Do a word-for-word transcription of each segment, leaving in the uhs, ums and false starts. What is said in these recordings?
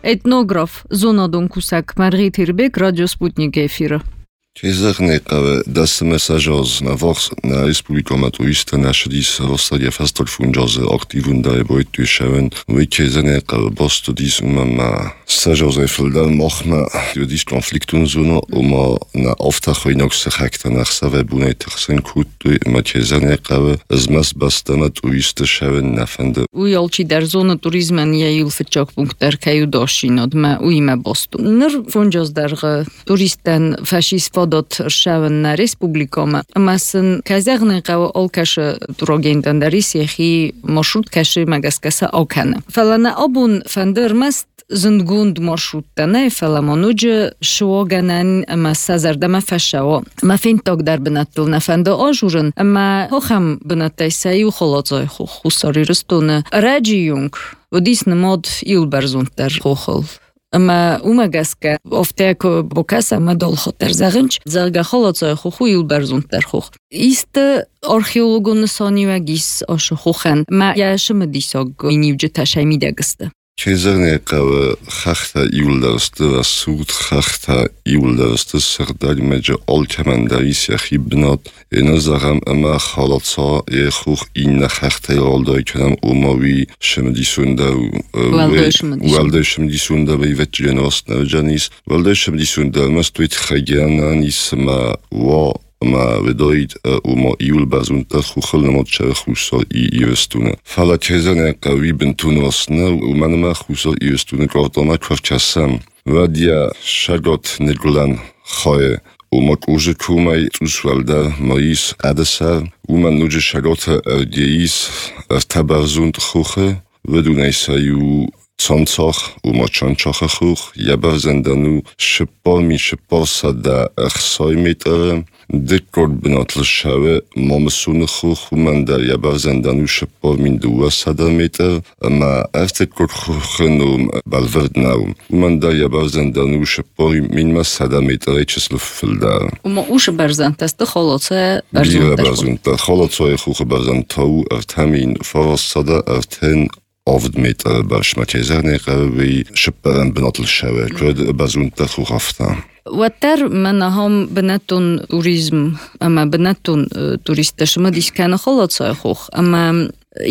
Էթնոգրաֆ Զոնադոն Կուսակ Մարգիթ Իրբեկ Ռադիո Սպուտնիկ էֆիրը Кезերнекаве дас месажоз на вос на республикоматуиста нашдис ростадия фастол фунджоз активун да боит тушевен ви кезернекаве бостудис умама сажоз эфлдал мохма дис конфликтун зуно ума на автахойнокс хакта нахсаве бунетхсен кут ма кезернекаве змас бастаматуиста шевен нафенде уй олчи дар зона туризмен яил фчок пунктер каю дошинод ма уйма босту нэр фунджоз дар туристен фашист Dot Shaven na Respublikoma. Masın kazağını qav olkaşı turogenden darisihi marşrut kaşı magaskasa okana. Falana abun fandermast zındgund marşruttana falamonucu şoganan ama sazardama fashawo. Ma fintog dar benatul na fanda ajurun ama hocham benataysa yu kholozoy khusari rustuna rajiyung ودیسن ماد یول برزونتر خوخل اما اومگاسکا افتاکو بوکاسا مدال خاطر زغنچ زغا خلاصای خو یول برزونتر خوخ است آرخئولوگون سانیوگیس آش خوخن ما یاشم دیساگ اینیوج تشمیدگسته Кезернекаве хахта иулдарсты ва суд хахта иулдарсты сырдали меджа олкамандарис яхибнат эназарам ама халатса ехух инна хахта ялдай кадам умави шемдисунда валде шемдисунда вейвет дженост навджанис валде шемдисунда мастуит хагянанис ма ва ما وداید او ما ایول بازون تا خوخل نماد چه خوصا ای ایوستونه فلا کزن قوی بنتون واسنه و من ما خوصا ایوستونه گفتم کف کسم و دیا شگات نگلن خواهی او ما کوچه کومی توسوالده ماییس عدسر او من نوچه شگات اردییس تبرزوند خوخه و دونه سایو Цанцах у мачанчаха хух, я базендану шипар ми шипар сада ахсай метре, декор бнатл шаве, мамсун хух, у манда я базендану шипар мин дуа сада метре, ама эфтекор хухенум балверднаум, у манда я базендану шипар мин ма сада метре число филдар. Ума уш барзантаст холоце барзанташ. Бира барзанта, холоце хух барзантау, эфтамин фарас сада эфтен آفد میتر باش مکیزرنی قوی شپرن بناتل شوه کرد بازون تخو رفتم. وتر من هم بناتون توریسم اما بناتون توریستش ما دیسکان خالص خوخ اما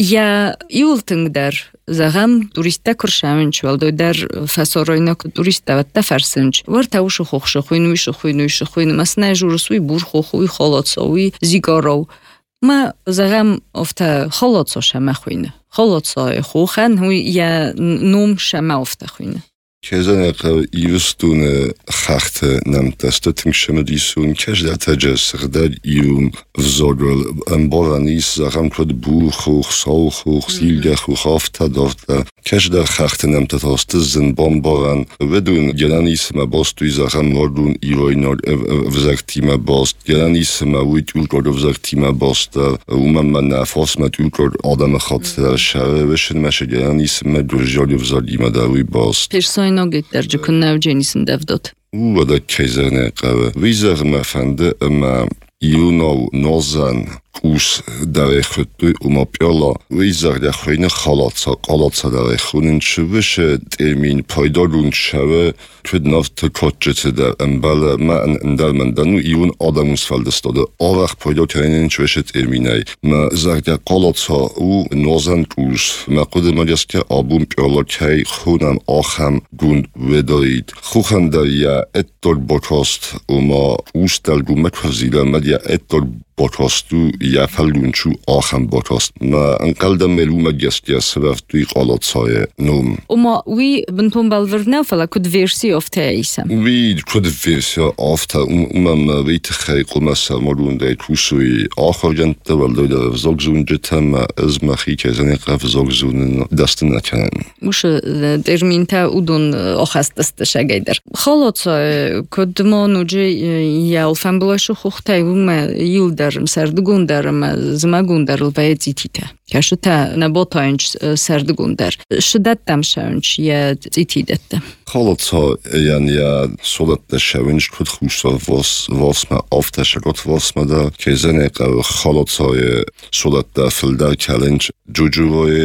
یا یولتنگ در زغم توریستا کرشاونچ ولدو در فساراینا توریستا و تفرسنج ورتاوش خوخ شخوینوش خوینوش خوین مسنا جورسوی بور خوخوی خالصوی زیگارو ما زغم افته خالص شما خوینه خلاصای خوخن هوی یا نوم شما افته خوینه کزن اقا ایوستون خخت نمتسته تنگشم دیسون کش در تجسر در ایوم وزاگل انبارانیس زغم کد بور خوخ ساو خوخ زیلگه خوخ آفته دافته کش در خخت نمتتاسته زنبان بارن ودون گرانیس ما باستوی زغم ناردون ایوای نار وزاکتی ما باست گرانیس ما وید اولگار وزاکتی ما باسته اومن من نفاس ما اولگار آدم خاطر شره وشن مشه گرانیس ما درجالی وزاگی ما داوی باست ناگید در جکن نوجینیسن دفداد. او ودا کیزرنه قوه. ویزر مفنده اما ایوناو نازن کوس در خطوی اما پیالا ویزر در خوین خالاتسا قالاتسا در خونن چوشه تیمین پایدارون شوه توی نفت کچت در انباله ما اندر مندنو ایون آدموز فلدستاده آوخ پایدار کرنین چوشه تیمینه ما زر در قالاتسا او نازن کوس ما قد مجاست که آبون پیالا که خونم آخم گوند ودارید خوخن در یا اتدار باکاست اما اوست در گومه کفزیده مدیا اتدار باکاستو یا فلگونچو آخم باکاست ما انقل در ملوم گستی سرف توی قالاتسای نوم اما وی بنتون بالورنه فلا کد ویرسی افته ایسم وی کد ویرسی افته اما وی تخیی قلمه سرمالون در کوسوی آخر جنت ولده در زاگزون جتم از مخی که زنی قف زاگزون دست نکنن موش درمین تا اودون آخست دستش اگیدر خالاتسای کد ما نوجه یا الفن بلاشو خوخته اومه یل در سردگون در زمگون در الباید زیتیته کشو تا نباتاینج سردگون در شدت دم شونج یا زیتیدت خالاتسا یعنی یا صورت شونج کد خوصا واس واس ما آفتشگات واس ما در که زنی قو خالاتسای صورت در فلدر کلنج جوجوهای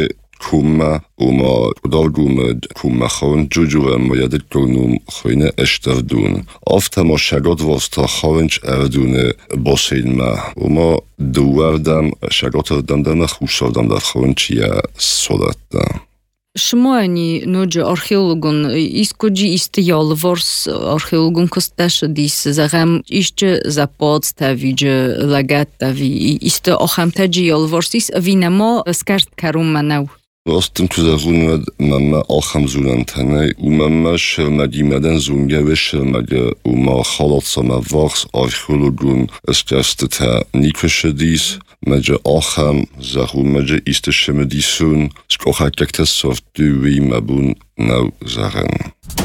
kuma uma udalgum kuma chaun jujura mojadet gonum choine ešterdun. Ofta mo shagot vosta chaunč erdune bosein ma. Uma duardam shagotardam dana chusardam da chaunčia sodatta. Шмоани ноджи археологун искоджи истиял ворс археологун косташ дис загам ишче заподставиже лагаттави ист ахамтаджи ял ворсис винама скарт карум манау. Rostem tuzarunad mamma acham zunantane u mamma shermagi maden zungawe shermage u ma khalatsama vars archeologun eskasteta nikashadis maja acham zahu maja iste shemedisun skocha kaktasov duwi mabun nau zaren.